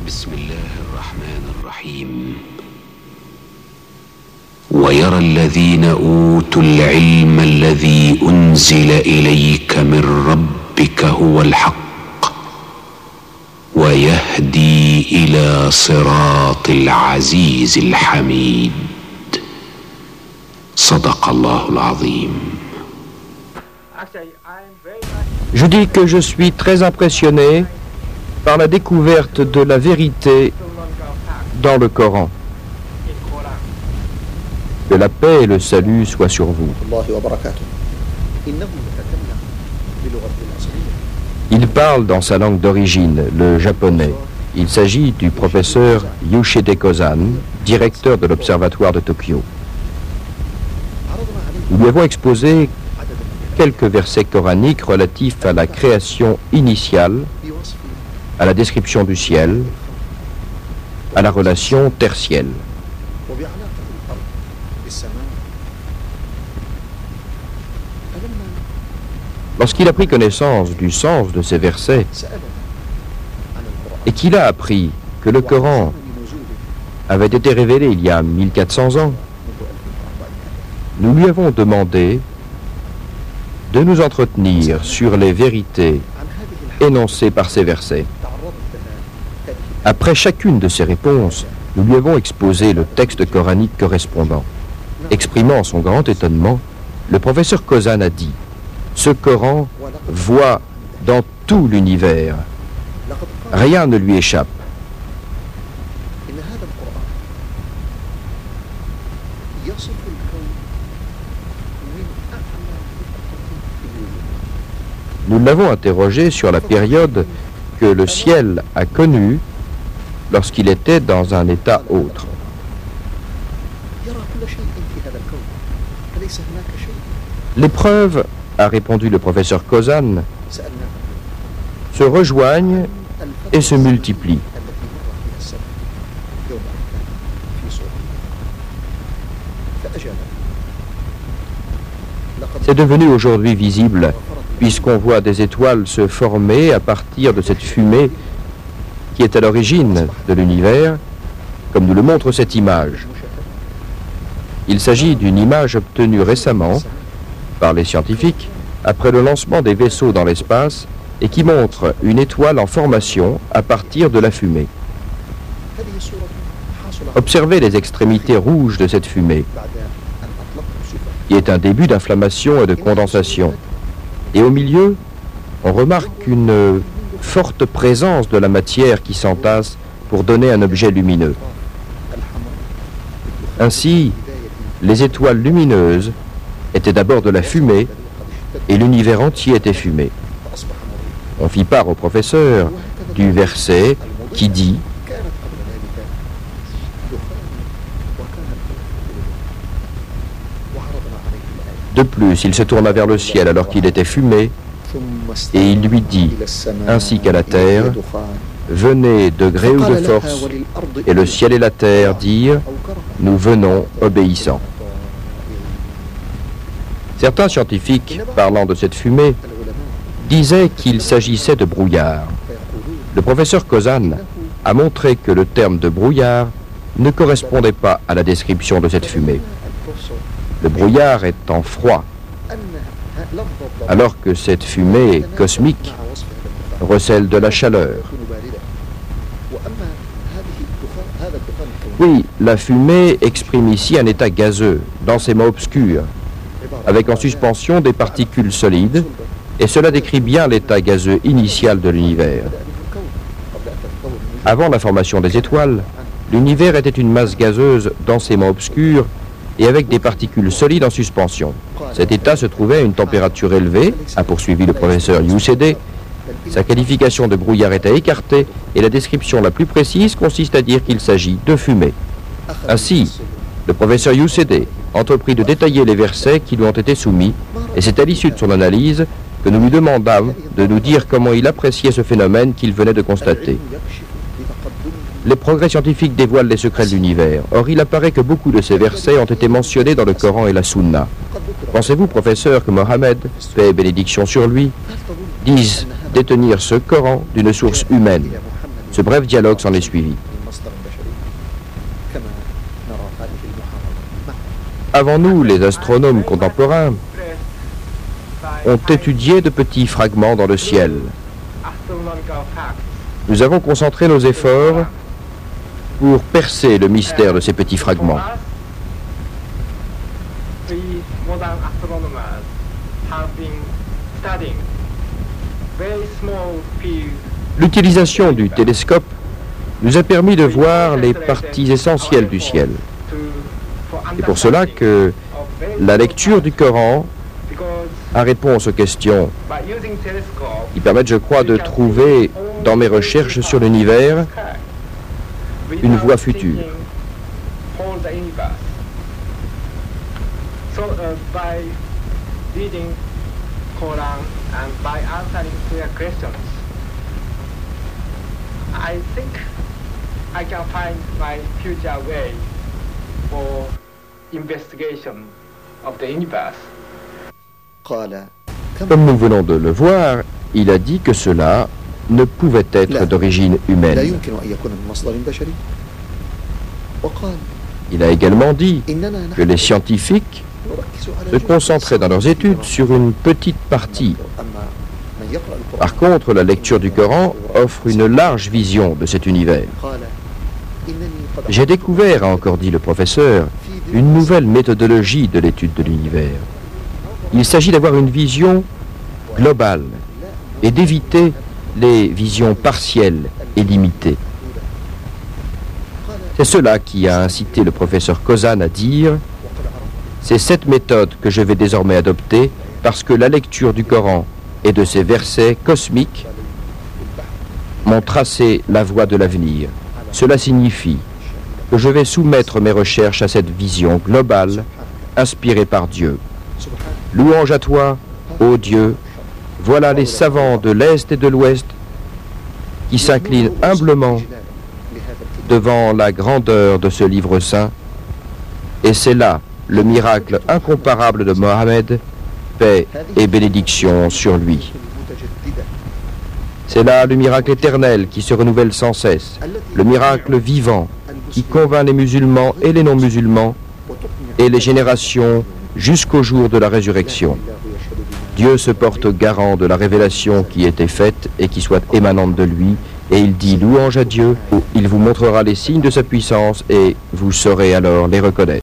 بسم الله الرحمن الرحيم ويرى الذين أوتوا العلم الذي أنزل إليك من ربك هو الحق ويهدي إلى صراط العزيز الحميد صدق الله العظيم. Je dis que je suis très impressionné par la découverte de la vérité dans le Coran. Que la paix et le salut soient sur vous. Il parle dans sa langue d'origine, le japonais. Il s'agit du professeur Yushide Kozan, directeur de l'Observatoire de Tokyo. Nous lui avons exposé quelques versets coraniques relatifs à la création initiale, à la description du ciel, à la relation terre-ciel. Lorsqu'il a pris connaissance du sens de ces versets et qu'il a appris que le Coran avait été révélé il y a 1400 ans, nous lui avons demandé de nous entretenir sur les vérités énoncées par ces versets. Après chacune de ces réponses, nous lui avons exposé le texte coranique correspondant. Exprimant son grand étonnement, le professeur Kozan a dit: ce Coran voit dans tout l'univers. Rien ne lui échappe. Nous l'avons interrogé sur la période que le ciel a connue lorsqu'il était dans un état autre. Les preuves, a répondu le professeur Kozan, se rejoignent et se multiplient. C'est devenu aujourd'hui visible, puisqu'on voit des étoiles se former à partir de cette fumée qui est à l'origine de l'univers, comme nous le montre cette image. Il s'agit d'une image obtenue récemment par les scientifiques après le lancement des vaisseaux dans l'espace et qui montre une étoile en formation à partir de la fumée. Observez les extrémités rouges de cette fumée, qui est un début d'inflammation et de condensation. Et au milieu, on remarque une forte présence de la matière qui s'entasse pour donner un objet lumineux. Ainsi, les étoiles lumineuses étaient d'abord de la fumée et l'univers entier était fumé. On fit part au professeur du verset qui dit: de plus, il se tourna vers le ciel alors qu'il était fumé, et il lui dit, ainsi qu'à la terre: venez de gré ou de force. Et le ciel et la terre dirent: nous venons obéissants. Certains scientifiques, parlant de cette fumée, disaient qu'il s'agissait de brouillard. Le professeur Kozan a montré que le terme de brouillard ne correspondait pas à la description de cette fumée. Le brouillard étant froid, alors que cette fumée cosmique recèle de la chaleur. Oui, la fumée exprime ici un état gazeux, densément obscur, avec en suspension des particules solides, et cela décrit bien l'état gazeux initial de l'univers. Avant la formation des étoiles, l'univers était une masse gazeuse densément obscure et avec des particules solides en suspension. Cet état se trouvait à une température élevée, a poursuivi le professeur Yushide. Sa qualification de brouillard était écartée et la description la plus précise consiste à dire qu'il s'agit de fumée. Ainsi, le professeur Yushide entreprit de détailler les versets qui lui ont été soumis et c'est à l'issue de son analyse que nous lui demandâmes de nous dire comment il appréciait ce phénomène qu'il venait de constater. Les progrès scientifiques dévoilent les secrets de l'univers. Or, il apparaît que beaucoup de ces versets ont été mentionnés dans le Coran et la Sunna. Pensez-vous, professeur, que Mohammed, paix et bénédiction sur lui, dise détenir ce Coran d'une source humaine? Ce bref dialogue s'en est suivi. Avant nous, les astronomes contemporains ont étudié de petits fragments dans le ciel. Nous avons concentré nos efforts pour percer le mystère de ces petits fragments. L'utilisation du télescope nous a permis de voir les parties essentielles du ciel. C'est pour cela que la lecture du Coran a réponse aux questions qui permettent, je crois, de trouver dans mes recherches sur l'univers une voie future. Comme nous venons de le voir, il a dit que cela ne pouvait être d'origine humaine. Il a également dit que les scientifiques se concentraient dans leurs études sur une petite partie. Par contre, la lecture du Coran offre une large vision de cet univers. J'ai découvert, a encore dit le professeur, une nouvelle méthodologie de l'étude de l'univers. Il s'agit d'avoir une vision globale et d'éviter les visions partielles et limitées. C'est cela qui a incité le professeur Kozan à dire « C'est cette méthode que je vais désormais adopter parce que la lecture du Coran et de ses versets cosmiques m'ont tracé la voie de l'avenir. Cela signifie que je vais soumettre mes recherches à cette vision globale inspirée par Dieu. Louange à toi, ô Dieu, voilà les savants de l'Est et de l'Ouest qui s'inclinent humblement devant la grandeur de ce livre saint. Et c'est là le miracle incomparable de Mohammed, paix et bénédiction sur lui. C'est là le miracle éternel qui se renouvelle sans cesse, le miracle vivant qui convainc les musulmans et les non-musulmans et les générations jusqu'au jour de la résurrection. Dieu se porte garant de la révélation qui était faite et qui soit émanante de lui, et il dit louange à Dieu, il vous montrera les signes de sa puissance et vous saurez alors les reconnaître.